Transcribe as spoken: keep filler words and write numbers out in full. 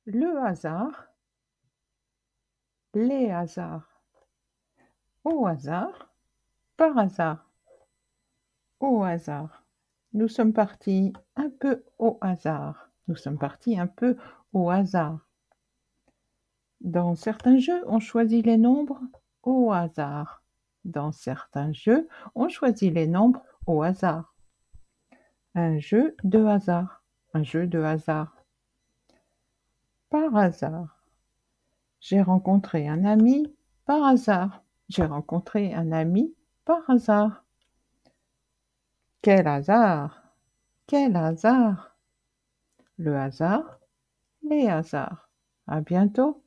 Le hasard, les hasards. Au hasard, par hasard. Au hasard. Nous sommes partis un peu au hasard. Nous sommes partis un peu au hasard. Dans certains jeux, on choisit les nombres au hasard. Dans certains jeux, on choisit les nombres au hasard. Un jeu de hasard. Un jeu de hasard. Par hasard. J'ai rencontré un ami par hasard. J'ai rencontré un ami par hasard. Quel hasard! Quel hasard! Le hasard, les hasards. À bientôt!